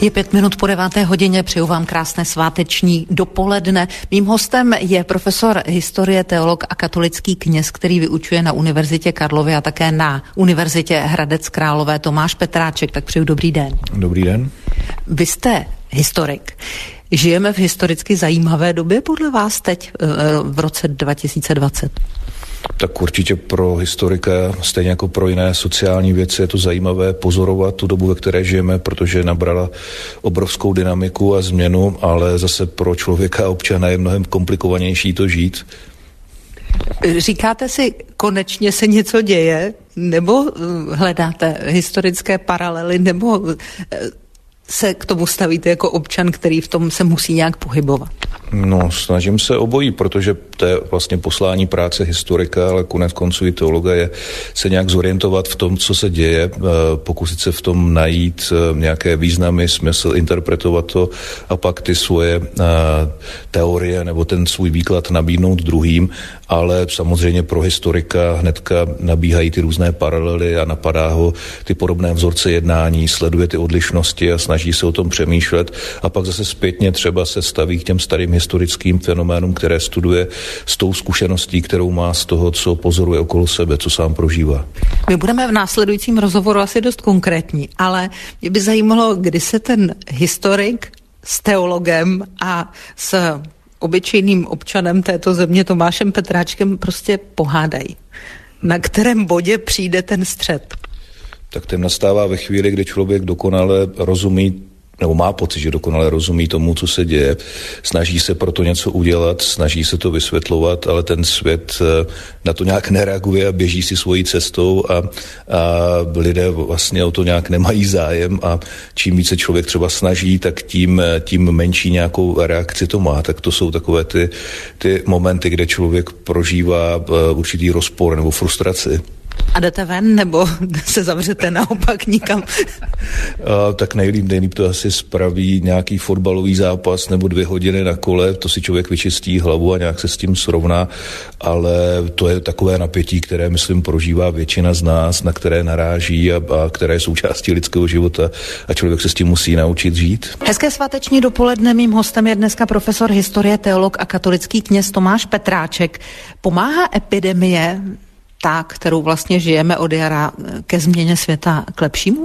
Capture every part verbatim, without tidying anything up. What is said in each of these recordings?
Je pět minut po deváté hodině, přeju vám krásné sváteční dopoledne. Mým hostem je profesor historie, teolog a katolický kněz, který vyučuje na Univerzitě Karlově a také na Univerzitě Hradec Králové, Tomáš Petráček. Tak přeju dobrý den. Dobrý den. Vy jste historik. Žijeme v historicky zajímavé době podle vás teď v roce dva tisíce dvacet? Tak určitě pro historika, stejně jako pro jiné sociální věci, je to zajímavé pozorovat tu dobu, ve které žijeme, protože nabrala obrovskou dynamiku a změnu, ale zase pro člověka a občana je mnohem komplikovanější to žít. Říkáte si, konečně se něco děje, nebo hledáte historické paralely, nebo se k tomu stavíte jako občan, který v tom se musí nějak pohybovat? No, snažím se obojí, protože to je vlastně poslání práce historika, ale konec konců i teologa je se nějak zorientovat v tom, co se děje, pokusit se v tom najít nějaké významy, smysl, interpretovat to a pak ty svoje teorie nebo ten svůj výklad nabídnout druhým, ale samozřejmě pro historika hnedka nabíhají ty různé paralely a napadá ho ty podobné vzorce jednání, sleduje ty odlišnosti a snaží se o tom přemýšlet a pak zase zpětně třeba se staví k těm starým historickým fenoménům, které studuje s tou zkušeností, kterou má z toho, co pozoruje okolo sebe, co sám prožívá. My budeme v následujícím rozhovoru asi dost konkrétní, ale mě by zajímalo, kdy se ten historik s teologem a s obyčejným občanem této země Tomášem Petráčkem prostě pohádají. Na kterém bodě přijde ten střet? Tak ten nastává ve chvíli, kdy člověk dokonale rozumí, nebo má pocit, že dokonale rozumí tomu, co se děje, snaží se proto něco udělat, snaží se to vysvětlovat, ale ten svět na to nějak nereaguje a běží si svojí cestou a, a lidé vlastně o to nějak nemají zájem a čím více člověk třeba snaží, tak tím, tím menší nějakou reakci to má. Tak to jsou takové ty, ty momenty, kde člověk prožívá určitý rozpor nebo frustraci. A jdete ven, nebo se zavřete naopak nikam? A, tak nejlíp, nejlíp to asi spraví nějaký fotbalový zápas nebo dvě hodiny na kole, to si člověk vyčistí hlavu a nějak se s tím srovná, ale to je takové napětí, které, myslím, prožívá většina z nás, na které naráží a, a které je součástí lidského života a člověk se s tím musí naučit žít. Hezké sváteční dopoledne, mým hostem je dneska profesor historie, teolog a katolický kněz Tomáš Petráček. Pomáhá epidemie, ta, kterou vlastně žijeme od jara, ke změně světa k lepšímu?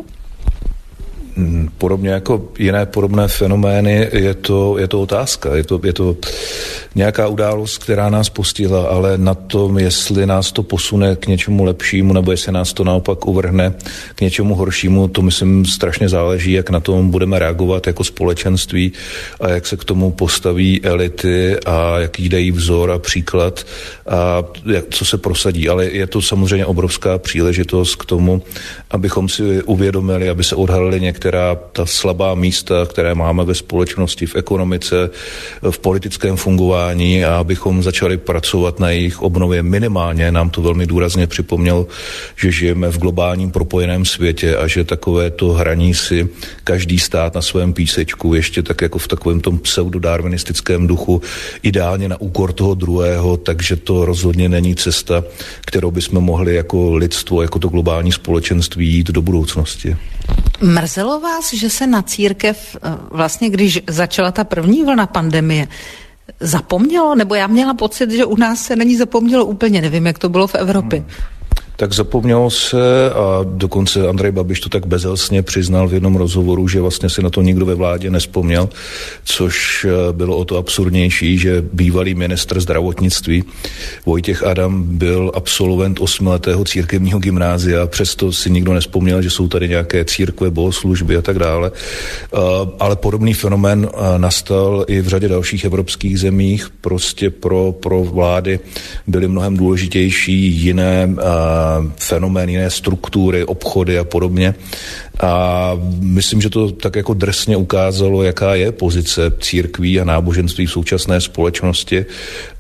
Podobně jako jiné podobné fenomény je to, je to otázka. Je to, je to nějaká událost, která nás postihla, ale na tom, jestli nás to posune k něčemu lepšímu, nebo jestli nás to naopak uvrhne k něčemu horšímu, to myslím strašně záleží, jak na tom budeme reagovat jako společenství a jak se k tomu postaví elity a jaký dají vzor a příklad a jak, co se prosadí. Ale je to samozřejmě obrovská příležitost k tomu, abychom si uvědomili, aby se odhalili některé která ta slabá místa, které máme ve společnosti, v ekonomice, v politickém fungování a abychom začali pracovat na jejich obnově minimálně. Nám to velmi důrazně připomněl, že žijeme v globálním propojeném světě a že takové to hraní si každý stát na svém písečku, ještě tak jako v takovém tom pseudodarwinistickém duchu, ideálně na úkor toho druhého, takže to rozhodně není cesta, kterou bychom mohli jako lidstvo, jako to globální společenství jít do budoucnosti. Mrzelo vás, že se na církev vlastně, když začala ta první vlna pandemie, zapomnělo? Nebo já měla pocit, že u nás se na ní zapomnělo úplně, nevím, jak to bylo v Evropě. Hmm. Tak zapomnělo se a dokonce Andrej Babiš to tak bezelstně přiznal v jednom rozhovoru, že vlastně si na to nikdo ve vládě nespomněl, což bylo o to absurdnější, že bývalý ministr zdravotnictví Vojtěch Adam byl absolvent osmiletého církevního gymnázia, přesto si nikdo nespomněl, že jsou tady nějaké církve, bohoslužby a tak dále. Ale podobný fenomén nastal i v řadě dalších evropských zemích, prostě pro, pro vlády byly mnohem důležitější jiné fenomény, jiné struktury, obchody a podobně. A myslím, že to tak jako drsně ukázalo, jaká je pozice církví a náboženství v současné společnosti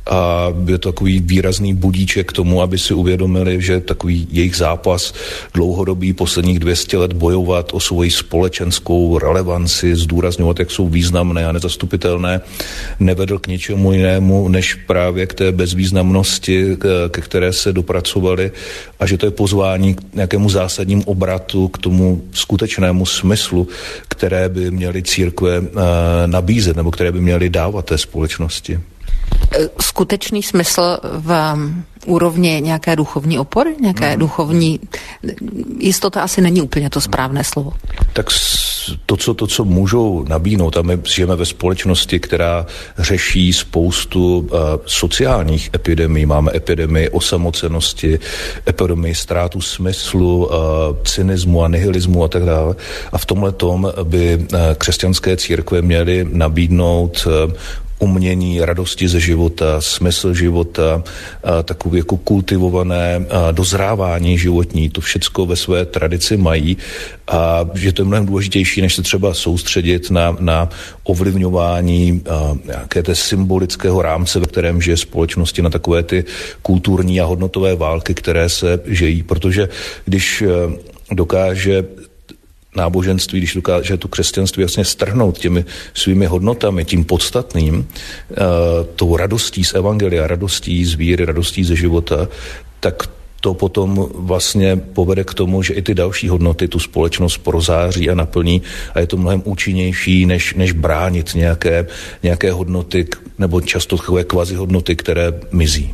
a je to takový výrazný budíček k tomu, aby si uvědomili, že takový jejich zápas dlouhodobý posledních dvě stě let bojovat o svoji společenskou relevanci, zdůrazňovat, jak jsou významné a nezastupitelné, nevedl k ničemu jinému, než právě k té bezvýznamnosti, ke které se dopracovali, a že to je pozvání k nějakému zásadnímu obratu, k tomu skutečnému smyslu, které by měly církve nabízet nebo které by měly dávat té společnosti. Skutečný smysl v úrovni nějaké duchovní opory, nějaké hmm. duchovní jistota asi není úplně to správné slovo. Tak to, co, to, co můžou nabídnout, a my žijeme ve společnosti, která řeší spoustu uh, sociálních epidemií. Máme epidemii osamocenosti, epidemii ztrátu smyslu, uh, cynismu a nihilismu a tak dále. A v tomhle tom by uh, křesťanské církve měly nabídnout uh, umění, radosti ze života, smysl života, a takové jako kultivované a dozrávání životní, to všecko ve své tradici mají, a že to je mnohem důležitější, než se třeba soustředit na, na ovlivňování a, nějaké té symbolického rámce, ve kterém žije společnosti, na takové ty kulturní a hodnotové války, které se žijí, protože když dokáže náboženství, když dokáže to křesťanství jasně strhnout těmi svými hodnotami, tím podstatným, uh, tou radostí z evangelia, radostí z víry, radostí ze života, tak to potom vlastně povede k tomu, že i ty další hodnoty tu společnost prozáří a naplní, a je to mnohem účinnější, než, než bránit nějaké, nějaké hodnoty, nebo často takové kvazi hodnoty, které mizí.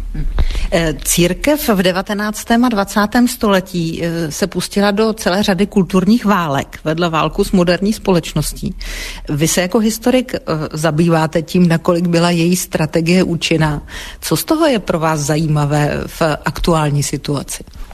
Církev v devatenáctém a dvacátém století se pustila do celé řady kulturních válek, vedla válku s moderní společností. Vy se jako historik zabýváte tím, nakolik byla její strategie účinná. Co z toho je pro vás zajímavé v aktuální situaci?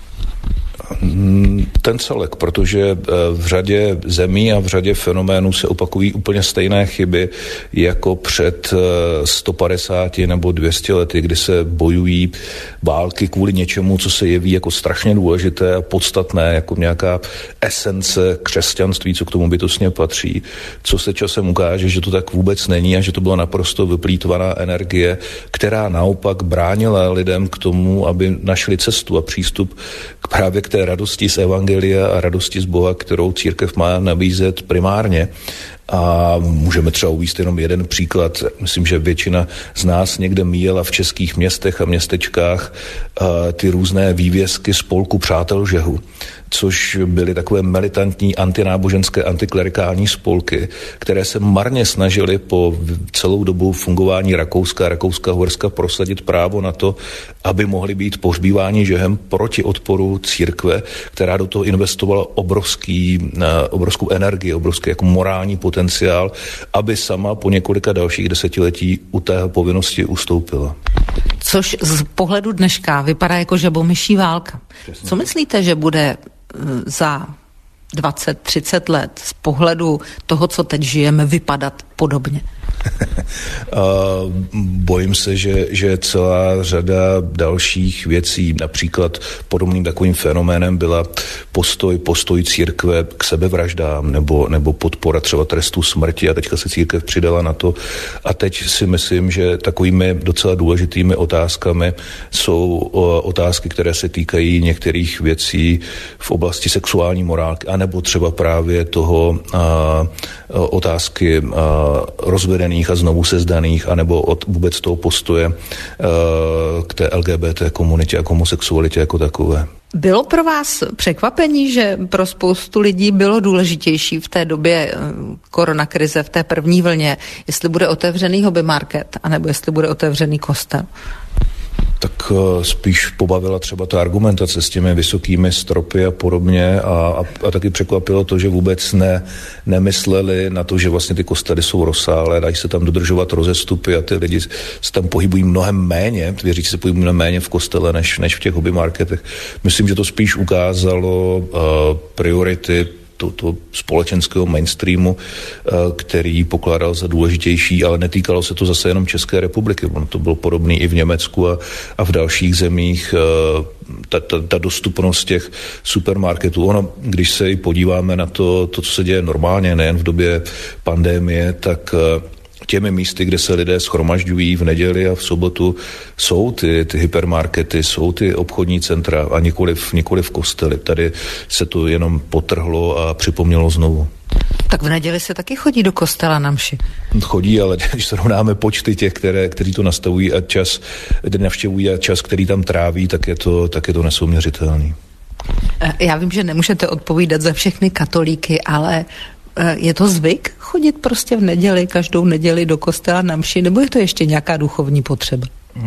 Ten celek, protože v řadě zemí a v řadě fenoménů se opakují úplně stejné chyby jako před sto padesáti nebo dvě stě lety, kdy se bojují války kvůli něčemu, co se jeví jako strašně důležité a podstatné, jako nějaká esence křesťanství, co k tomu bytostně patří, co se časem ukáže, že to tak vůbec není a že to byla naprosto vyplýtvaná energie, která naopak bránila lidem k tomu, aby našli cestu a přístup k právě k té radosti z evangelia a radosti z Boha, kterou církev má nabízet primárně. A můžeme třeba uvést jenom jeden příklad. Myslím, že většina z nás někde míjela v českých městech a městečkách ty různé vývězky spolku Přátel žehu, což byly takové militantní antináboženské, antiklerikální spolky, které se marně snažily po celou dobu fungování Rakouska a Rakouska-Uhorska prosadit právo na to, aby mohli být pohřbíváni žehem proti odporu církve, která do toho investovala obrovský, obrovskou energii, obrovský jako morální potenciál, aby sama po několika dalších desetiletí u té povinnosti ustoupila. Což z pohledu dneška vypadá jako žabomyší válka. Co myslíte, že bude za dvacet třicet let z pohledu toho, co teď žijeme, vypadat podobně? Uh, bojím se, že, že celá řada dalších věcí, například podobným takovým fenoménem byla postoj, postoj církve k sebevraždám nebo, nebo podpora třeba trestu smrti, a teďka se církev přidala na to. A teď si myslím, že takovými docela důležitými otázkami jsou uh, otázky, které se týkají některých věcí v oblasti sexuální morálky, anebo třeba právě toho uh, otázky uh, rozvedených a znovu sezdaných, anebo od vůbec toho postoje uh, k té L G B T komunitě a k homosexualitě jako takové. Bylo pro vás překvapení, že pro spoustu lidí bylo důležitější v té době koronakrize, v té první vlně, jestli bude otevřený hobby market, anebo jestli bude otevřený kostel? Tak uh, spíš pobavila třeba ta argumentace s těmi vysokými stropy a podobně, a, a, a taky překvapilo to, že vůbec ne, nemysleli na to, že vlastně ty kostely jsou rozsáhlé, dají se tam dodržovat rozestupy a ty lidi se tam pohybují mnohem méně, věřící se pohybují mnohem méně v kostele, než, než v těch hobby marketech. Myslím, že to spíš ukázalo uh, priority To, to společenského mainstreamu, který pokládal za důležitější, ale netýkalo se to zase jenom České republiky. Ono to bylo podobné i v Německu a, a v dalších zemích. Ta, ta, ta dostupnost těch supermarketů. Ono, když se podíváme na to, to, co se děje normálně, nejen v době pandemie, tak těmi místy, kde se lidé shromažďují v neděli a v sobotu, jsou ty, ty hypermarkety, jsou ty obchodní centra a nikoliv, nikoliv kostely. Tady se to jenom potrhlo a připomnělo znovu. Tak v neděli se taky chodí do kostela na mši. Chodí, ale když srovnáme počty těch, které, kteří to nastavují a čas, kde navštěvují a čas, který tam tráví, tak je to, tak je to nesouměřitelný. Já vím, že nemůžete odpovídat za všechny katolíky, ale je to zvyk chodit prostě v neděli, každou neděli do kostela na mši, nebo je to ještě nějaká duchovní potřeba?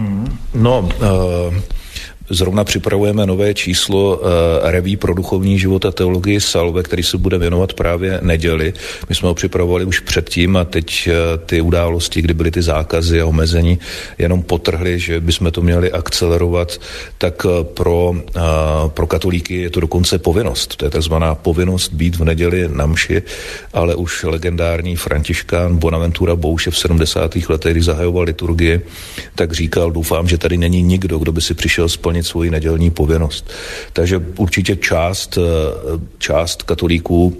No, uh... Zrovna připravujeme nové číslo uh, reví pro duchovní život a teologii Salve, který se bude věnovat právě neděli. My jsme ho připravovali už předtím a teď uh, ty události, kdy byly ty zákazy a omezení, jenom potrhly, že bychom to měli akcelerovat, tak uh, pro, uh, pro katolíky je to dokonce povinnost. To je takzvaná povinnost být v neděli na mši, ale už legendární františkán Bonaventura Bouše v sedmdesátých letech, když zahajoval liturgii, tak říkal, doufám, že tady není nikdo, kdo by si přišel splnit svoji nedělní povinnost. Takže určitě část, část katolíků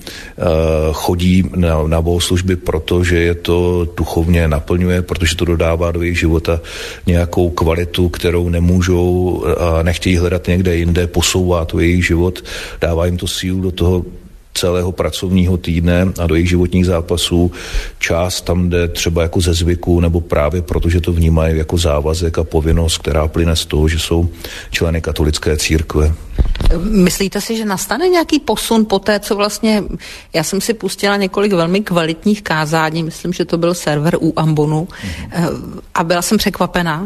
chodí na, na bohoslužby, protože je to duchovně naplňuje, protože to dodává do jejich života nějakou kvalitu, kterou nemůžou a nechtějí hledat někde jinde, posouvá to jejich život, dává jim to sílu do toho celého pracovního týdne a do jejich životních zápasů. Část tam jde třeba jako ze zvyku, nebo právě protože to vnímají jako závazek a povinnost, která plyne z toho, že jsou členy katolické církve. Myslíte si, že nastane nějaký posun po té, co vlastně, já jsem si pustila několik velmi kvalitních kázání, myslím, že to byl server u Ambonu, mm-hmm. a byla jsem překvapená,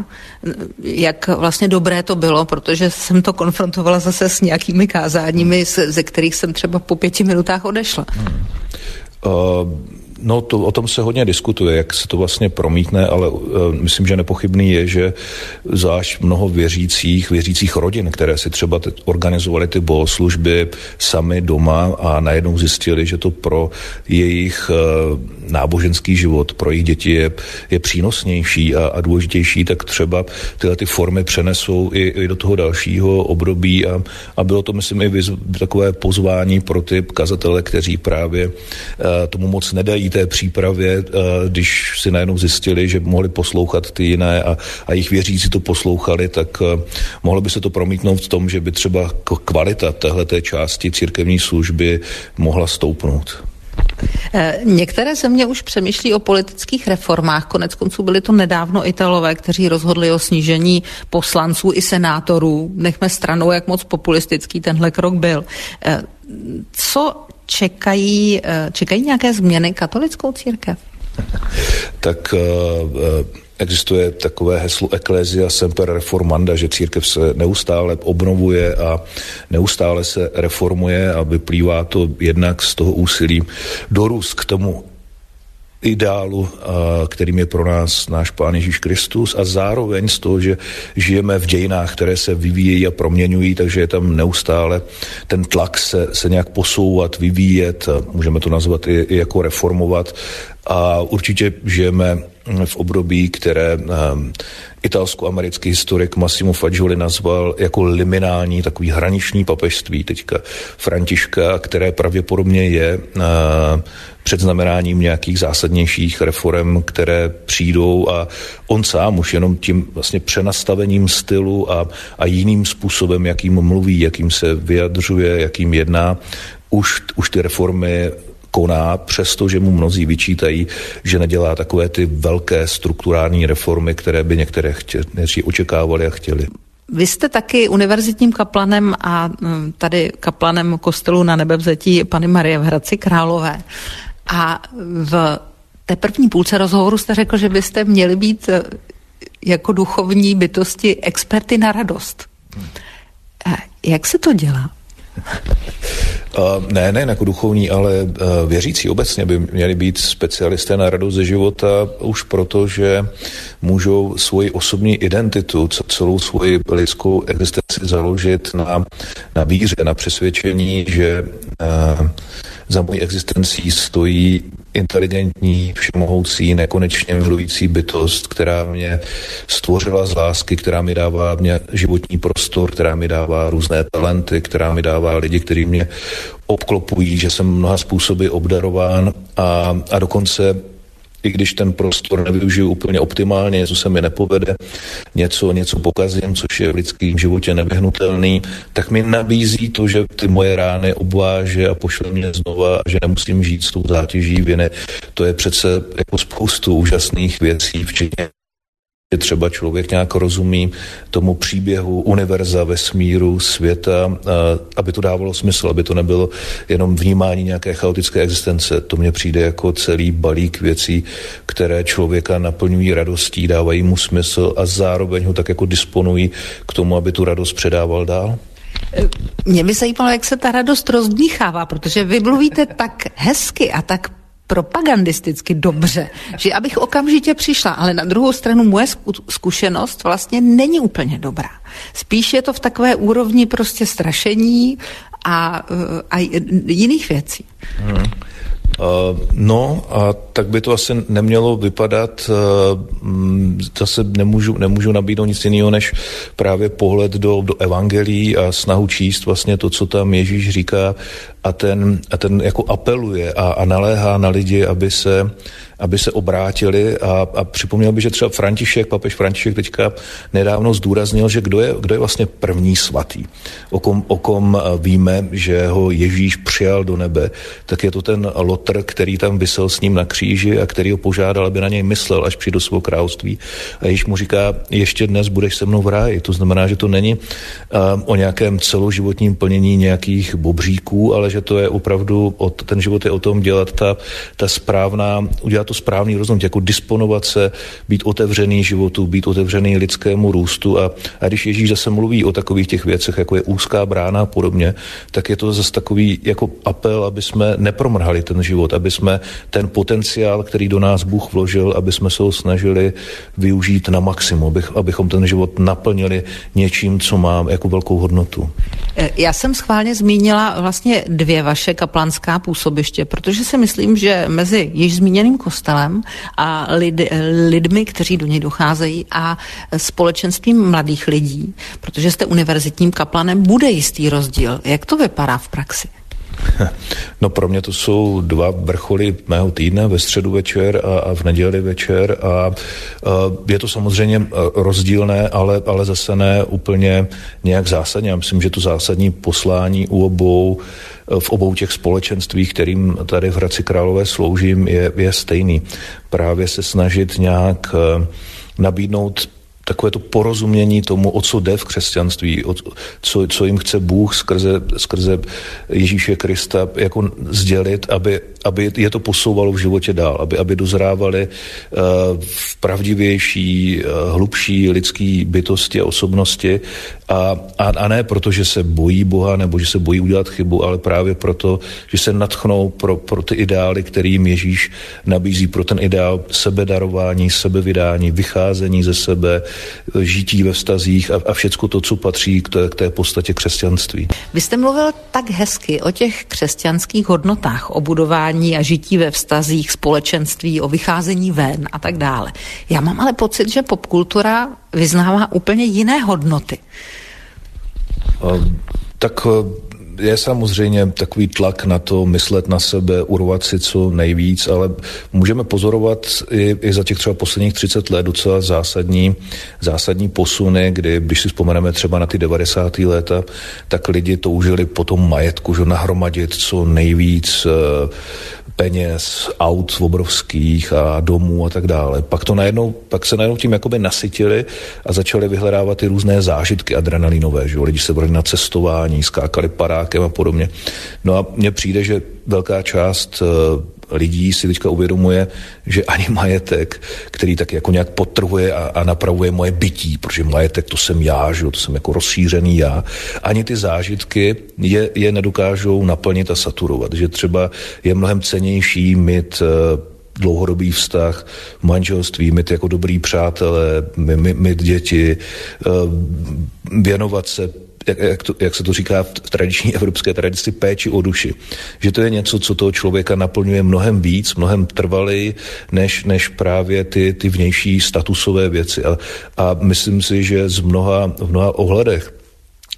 jak vlastně dobré to bylo, protože jsem to konfrontovala zase s nějakými kázáními, ze kterých jsem třeba po pěti minutách odešla. Mm. Uh... No, to, o tom se hodně diskutuje, jak se to vlastně promítne, ale uh, myslím, že nepochybný je, že zvlášť mnoho věřících, věřících rodin, které si třeba organizovaly ty bohoslužby sami doma a najednou zjistili, že to pro jejich uh, náboženský život, pro jejich děti je, je přínosnější a, a důležitější, tak třeba tyhle ty formy přenesou i, i do toho dalšího období a, a bylo to, myslím, i vyz, takové pozvání pro ty kazatele, kteří právě uh, tomu moc nedají té přípravě, když si najednou zjistili, že mohli poslouchat ty jiné a, a jejich věřící to poslouchali, tak mohlo by se to promítnout v tom, že by třeba kvalita téhleté části církevní služby mohla stoupnout. Některé země už přemýšlí o politických reformách. Konec konců byli to nedávno Italové, kteří rozhodli o snížení poslanců i senátorů. Nechme stranou, jak moc populistický tenhle krok byl. Co čekají, čekají nějaké změny katolickou církev? Tak existuje takové heslo Ecclesia semper reformanda, že církev se neustále obnovuje a neustále se reformuje a vyplývá to jednak z toho úsilí dorůst k tomu ideálu, kterým je pro nás náš Pán Ježíš Kristus a zároveň z toho, že žijeme v dějinách, které se vyvíjejí a proměňují, takže je tam neustále ten tlak se, se nějak posouvat, vyvíjet, můžeme to nazvat i, i jako reformovat a určitě žijeme v období, které um, italsko-americký historik Massimo Faggioli nazval jako liminální, takový hraniční papežství teďka Františka, které pravděpodobně je uh, předznamenáním nějakých zásadnějších reforem, které přijdou a on sám už jenom tím vlastně přenastavením stylu a, a jiným způsobem, jakým mluví, jakým se vyjadřuje, jakým jedná, už, už ty reformy koná, přestože mu mnozí vyčítají, že nedělá takové ty velké strukturální reformy, které by některé chtěli, očekávali a chtěli. Vy jste taky univerzitním kaplanem a tady kaplanem kostelu Na Nebevzetí Panny Marie v Hradci Králové. A v té první půlce rozhovoru jste řekl, že byste měli být jako duchovní bytosti experty na radost. Jak se to dělá? Uh, ne, ne jako duchovní, ale uh, věřící obecně by měli být specialisté na radost ze života už proto, že můžou svoji osobní identitu, celou svoji lidskou existenci založit na, na víře, na přesvědčení, že uh, za mojí existencí stojí inteligentní, všemohoucí, nekonečně milující bytost, která mě stvořila z lásky, která mi dává mě životní prostor, která mi dává různé talenty, která mi dává lidi, kteří mě obklopují, že jsem mnoha způsoby obdarován a, a dokonce i když ten prostor nevyužiju úplně optimálně, něco se mi nepovede, něco, něco pokazím, což je v lidském životě nevyhnutelný, tak mi nabízí to, že ty moje rány obváže a pošle mě znova, že nemusím žít s tou zátěží viny. To je přece jako spoustu úžasných věcí, včetně že třeba člověk nějak rozumí tomu příběhu univerza, vesmíru, světa, aby to dávalo smysl, aby to nebylo jenom vnímání nějaké chaotické existence. To mně přijde jako celý balík věcí, které člověka naplňují radostí, dávají mu smysl a zároveň ho tak jako disponují k tomu, aby tu radost předával dál. Mě by zajímalo, jak se ta radost rozdmíchává, protože vy mluvíte tak hezky a tak propagandisticky dobře, že abych okamžitě přišla, ale na druhou stranu moje zkušenost vlastně není úplně dobrá. Spíš je to v takové úrovni prostě strašení a, a jiných věcí. Hmm. Uh, no a tak by to asi nemělo vypadat. Uh, zase nemůžu, nemůžu nabídnout nic jiného, než právě pohled do, do evangelií a snahu číst vlastně to, co tam Ježíš říká a ten, a ten jako apeluje a, a naléhá na lidi, aby se, aby se obrátili a, a připomněl by, že třeba František, papež František teďka nedávno zdůraznil, že kdo je, kdo je vlastně první svatý, o kom, o kom víme, že ho Ježíš přijal do nebe, tak je to ten Lotr, který tam visel s ním na kříži a který ho požádal, aby na něj myslel, až přijde do svého království. A Ježíš mu říká, ještě dnes budeš se mnou v ráji. To znamená, že to není uh, o nějakém celoživotním plnění nějakých bobříků, ale že to je opravdu, od, ten život je o tom dělat ta, ta správná, udělat to správný rozhodnutí, jako disponovat se, být otevřený životu, být otevřený lidskému růstu a, a když Ježíš zase mluví o takových těch věcech, jako je úzká brána a podobně, tak je to zase takový jako apel, aby jsme nepromrhali ten život, aby jsme ten potenciál, který do nás Bůh vložil, aby jsme se ho snažili využít na maximum, abych, abychom ten život naplnili něčím, co má jako velkou hodnotu. Já jsem schválně zmínila vlastně dvě vaše kaplanská působiště, protože si myslím, že mezi již zmíněným kostelem a lid, lidmi, kteří do něj docházejí a společenstvím mladých lidí, protože jste univerzitním kaplanem, bude jistý rozdíl. Jak to vypadá v praxi? No pro mě to jsou dva vrcholy mého týdne, ve středu večer a, a v neděli večer a, a je to samozřejmě rozdílné, ale, ale zase ne úplně nějak zásadně. Já myslím, že to zásadní poslání u obou v obou těch společenstvích, kterým tady v Hradci Králové sloužím, je, je stejný. Právě se snažit nějak nabídnout takové to porozumění tomu, o co jde v křesťanství, o co, co jim chce Bůh skrze, skrze Ježíše Krista jako sdělit, aby, aby je to posouvalo v životě dál, aby, aby dozrávali uh, v pravdivější, uh, hlubší lidský bytosti a osobnosti a, a, a ne proto, že se bojí Boha nebo že se bojí udělat chybu, ale právě proto, že se nadchnou pro, pro ty ideály, který jim Ježíš nabízí, pro ten ideál sebedarování, sebevydání, vycházení ze sebe, žití ve vztazích a, a všecko to, co patří k té, k té podstatě křesťanství. Vy jste mluvil tak hezky o těch křesťanských hodnotách, o budování a žití ve vztazích, společenství, o vycházení ven a tak dále. Já mám ale pocit, že popkultura vyznává úplně jiné hodnoty. A, tak je samozřejmě takový tlak na to myslet na sebe, urvat si co nejvíc, ale můžeme pozorovat i, i za těch třeba posledních třicet let docela zásadní, zásadní posuny, kdy, když si vzpomeneme třeba na ty devadesátá léta, tak lidi toužili po tom majetku, že nahromadit co nejvíc peněz, aut obrovských a domů a tak dále. Pak to najednou, pak se najednou tím jakoby nasytili a začali vyhledávat ty různé zážitky adrenalinové, že jo? Lidi se brali na cestování, skákali padákem a podobně. No a mně přijde, že velká část lidí si teďka uvědomuje, že ani majetek, který tak jako nějak podtrhuje a, a napravuje moje bytí, protože majetek to jsem já, že jo, to jsem jako rozšířený já, ani ty zážitky je, je nedokážou naplnit a saturovat, že třeba je mnohem cennější mít uh, dlouhodobý vztah, manželství, mít jako dobrý přátelé, mít děti, uh, věnovat se Jak, jak, to, jak se to říká v tradiční evropské tradici, péči o duši. Že to je něco, co toho člověka naplňuje mnohem víc, mnohem trvalej, než, než právě ty, ty vnější statusové věci. A, a myslím si, že z mnoha, v mnoha ohledech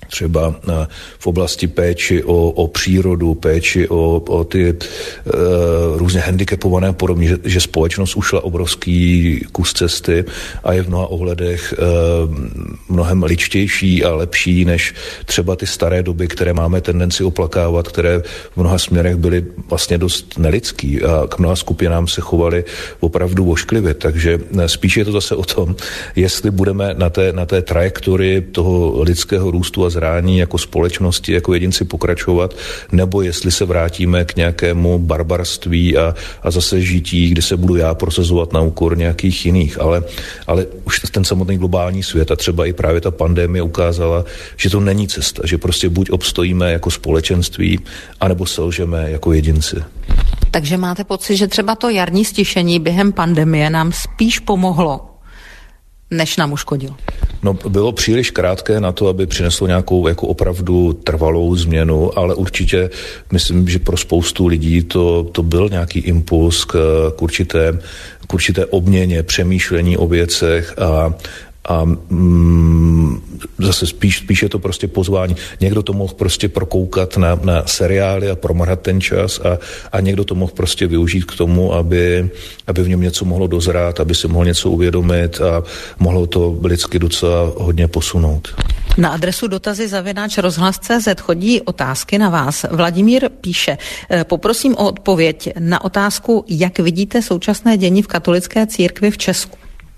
třeba v oblasti péči o, o přírodu, péči o, o ty e, různě handicapované a podobně, že, že společnost ušla obrovský kus cesty a je v mnoha ohledech e, mnohem ličtější a lepší než třeba ty staré doby, které máme tendenci oplakávat, které v mnoha směrech byly vlastně dost nelidský a k mnoha skupinám se chovali opravdu vošklivě. Takže spíš je to zase o tom, jestli budeme na té, na té trajektorii toho lidského růstu a zrání jako společnosti, jako jedinci pokračovat, nebo jestli se vrátíme k nějakému barbarství a, a zase žití, kdy se budu já prosazovat na úkor nějakých jiných. Ale, ale už ten samotný globální svět a třeba i právě ta pandemie ukázala, že to není cesta, že prostě buď obstojíme jako společenství, anebo selžeme jako jedinci. Takže máte pocit, že třeba to jarní stišení během pandemie nám spíš pomohlo, než nám uškodilo? No, bylo příliš krátké na to, aby přineslo nějakou jako opravdu trvalou změnu, ale určitě myslím, že pro spoustu lidí to, to byl nějaký impuls k, k, určité, k určité obměně, přemýšlení o věcech a A mm, zase spíš, spíš je to prostě pozvání. Někdo to mohl prostě prokoukat na, na seriály a promrhat ten čas a, a někdo to mohl prostě využít k tomu, aby, aby v něm něco mohlo dozrát, aby si mohl něco uvědomit a mohlo to lidsky docela hodně posunout. Na adresu dotazy zavináč rozhlas tečka cé zet chodí otázky na vás. Vladimír píše, poprosím o odpověď na otázku, jak vidíte současné dění v katolické církvi v Česku.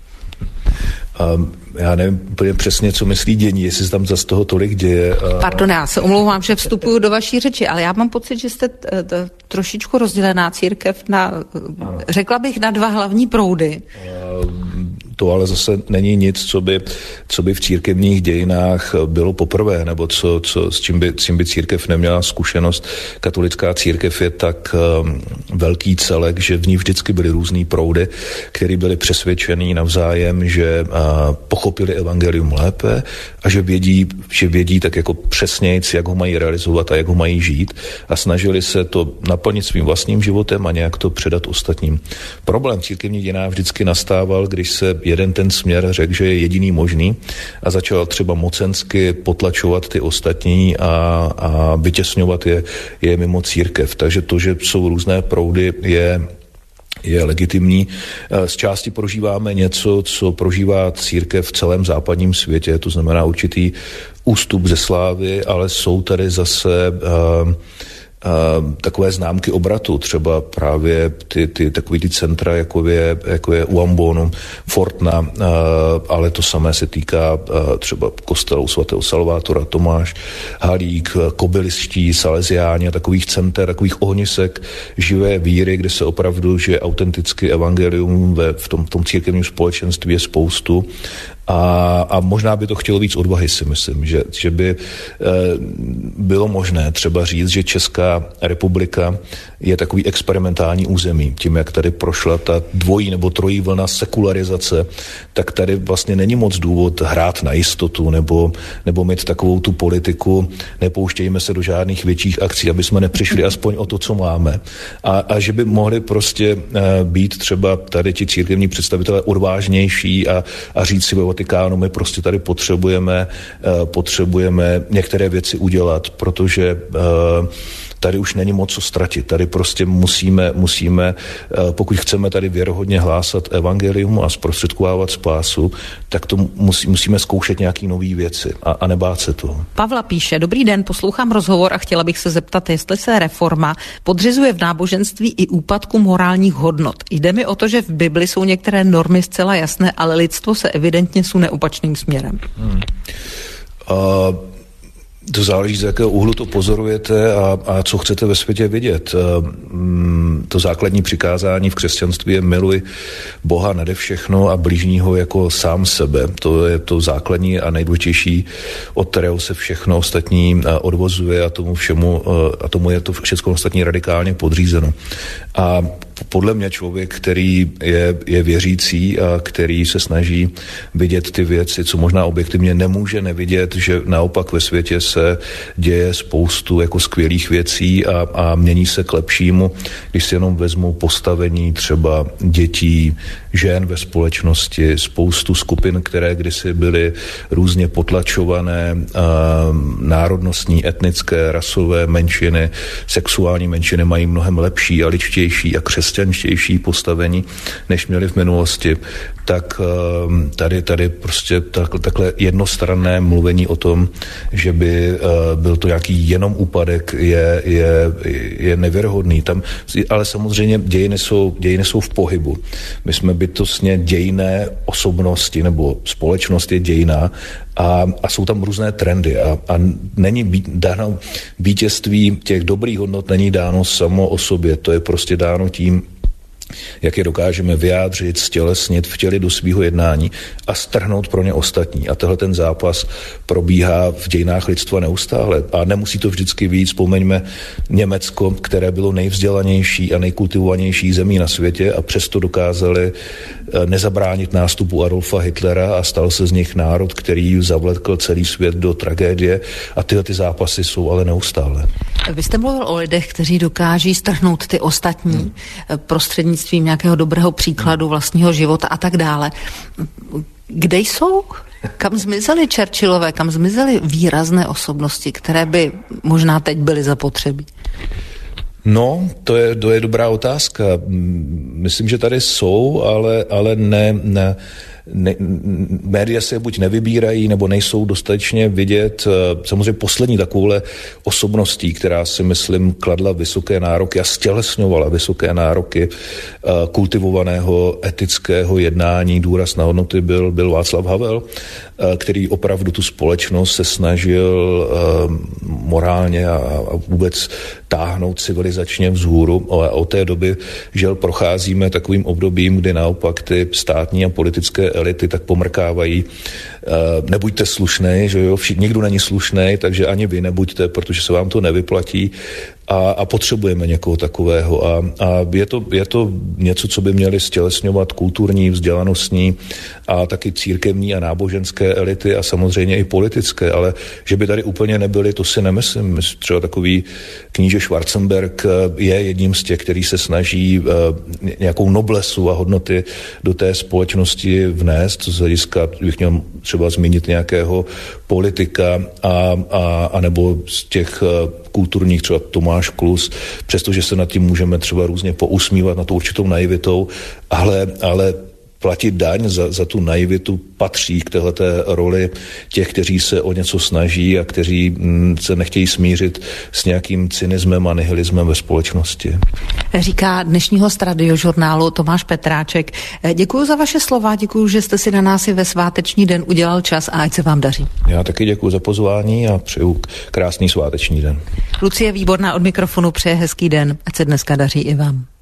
Um, já nevím úplně přesně, co myslí dění, jestli se tam zase toho tolik děje. A... Pardon, já se omlouvám, že vstupuju do vaší řeči, ale já mám pocit, že jste t- t- trošičku rozdělená církev na, ano. řekla bych, na dva hlavní proudy. Um, to ale zase není nic, co by, co by v církevních dějinách bylo poprvé, nebo co, co, s, čím by, s čím by církev neměla zkušenost. Katolická církev je tak um, velký celek, že v ní vždycky byly různý proudy, které byly přesvědčený navzájem, že uh, pochopili evangelium lépe a že vědí, že vědí tak jako přesnějc, jak ho mají realizovat a jak ho mají žít a snažili se to naplnit svým vlastním životem a nějak to předat ostatním. Problém církevních dějinách vždycky nastával, když se jeden ten směr řekl, že je jediný možný a začal třeba mocensky potlačovat ty ostatní a, a vytěsňovat je, je mimo církev. Takže to, že jsou různé proudy, je je legitimní. Z části prožíváme něco, co prožívá církev v celém západním světě, to znamená určitý ústup ze slávy, ale jsou tady zase uh, Uh, takové známky obratu, třeba právě ty, ty takový ty centra, jako je, jako je u Ambonu, Fortna, uh, ale to samé se týká uh, třeba kostelů svatého Salvátora, Tomáš, Halík, Kobyliští, Salesiáni a takových center, takových ohnisek živé víry, kde se opravdu žije autenticky evangelium ve, v, tom, v tom církevním společenství je spoustu. A, a možná by to chtělo víc odvahy, si myslím, že, že by e, bylo možné třeba říct, že Česká republika je takový experimentální území. Tím, jak tady prošla ta dvojí nebo trojí vlna sekularizace, tak tady vlastně není moc důvod hrát na jistotu nebo, nebo mít takovou tu politiku, nepouštějme se do žádných větších akcí, aby jsme nepřišli aspoň o to, co máme. A, a že by mohli prostě e, být třeba tady ti církevní představitelé odvážnější a, a říct si ve Vatikánu, my prostě tady potřebujeme, uh, potřebujeme některé věci udělat, protože uh, tady už není moc co ztratit. Tady prostě musíme, musíme, uh, pokud chceme tady věrohodně hlásat evangelium a zprostředkovávat spásu, tak to musí, musíme zkoušet nějaký nový věci a, a nebát se toho. Pavla píše, dobrý den, poslouchám rozhovor a chtěla bych se zeptat, jestli se reforma podřizuje v náboženství i úpadku morálních hodnot. Jde mi o to, že v Bibli jsou některé normy zcela jasné, ale lidstvo se evidentně sune opačným směrem. Hmm. Uh... To záleží, z jakého úhlu to pozorujete a, a co chcete ve světě vidět. To základní přikázání v křesťanství je miluj Boha nade všechno a bližního jako sám sebe. To je to základní a nejdůležitější, od kterého se všechno ostatní odvozuje a tomu všemu, a tomu je to všechno ostatní radikálně podřízeno. A podle mě člověk, který je, je věřící a který se snaží vidět ty věci, co možná objektivně nemůže nevidět, že naopak ve světě se děje spoustu jako skvělých věcí a, a mění se k lepšímu, když si jenom vezmu postavení třeba dětí, žen ve společnosti, spoustu skupin, které kdysi byly různě potlačované, národnostní, etnické, rasové menšiny, sexuální menšiny mají mnohem lepší a ličtější a křesťanštější postavení, než měli v minulosti, tak tady, tady prostě tak, takhle jednostranné mluvení o tom, že by byl to nějaký jenom úpadek, je, je, je nevěrohodný. Tam, ale samozřejmě dějiny jsou, dějiny jsou v pohybu. My jsme bytostně dějinné osobnosti, nebo společnost je dějná a, a jsou tam různé trendy a, a není být, dáno vítězství těch dobrých hodnot není dáno samo o sobě, to je prostě dáno tím, jak je dokážeme vyjádřit, stělesnit, vtělit do svého jednání a strhnout pro ně ostatní. A tenhle ten zápas probíhá v dějinách lidstva neustále. A nemusí to vždycky víc. Vzpomeňme Německo, které bylo nejvzdělanější a nejkultivovanější zemí na světě a přesto dokázali nezabránit nástupu Adolfa Hitlera a stal se z nich národ, který zavlekl celý svět do tragédie. A tyhle ty zápasy jsou ale neustále. Vy jste mluvil o lidech, kteří dokáží strhnout ty ostatní hmm. prostřednictvím nějakého dobrého příkladu vlastního života a tak dále. Kde jsou? Kam zmizely Churchillové, kam zmizely výrazné osobnosti, které by možná teď byly zapotřebí? No, to je, to je dobrá otázka. Myslím, že tady jsou, ale, ale ne, ne, ne, média se buď nevybírají, nebo nejsou dostatečně vidět. Samozřejmě poslední takovouhle osobností, která si myslím kladla vysoké nároky a stělesňovala vysoké nároky kultivovaného etického jednání, důraz na hodnoty byl, byl Václav Havel, který opravdu tu společnost se snažil morálně a, a vůbec táhnout civilizačně vzhůru. A od té doby, žel, procházíme takovým obdobím, kdy naopak ty státní a politické elity tak pomrkávají. Nebuďte slušnej, že jo, všichni, nikdo není slušnej, takže ani vy nebuďte, protože se vám to nevyplatí. A, a potřebujeme někoho takového. A, a je, to, je to něco, co by měly stělesňovat kulturní, vzdělanostní a taky církevní a náboženské elity a samozřejmě i politické, ale že by tady úplně nebyly, to si nemyslím. Třeba takový kníže Schwarzenberg je jedním z těch, který se snaží nějakou noblesu a hodnoty do té společnosti vnést, z hlediska, bych měl třeba zmínit nějakého politika a, a, a nebo z těch kulturních, třeba Tomáš Klus, přestože se nad tím můžeme třeba různě pousmívat, na to určitou naivitou, ale, ale platit daň za, za tu naivitu patří k téhleté roli těch, kteří se o něco snaží a kteří m, se nechtějí smířit s nějakým cynismem a nihilismem ve společnosti. Říká dnešní host Radiožurnálu Tomáš Petráček. Děkuji za vaše slova, děkuji, že jste si na nás i ve sváteční den udělal čas a ať se vám daří. Já taky děkuji za pozvání a přeju krásný sváteční den. Lucie Výborná od mikrofonu přeje hezký den, ať se dneska daří i vám.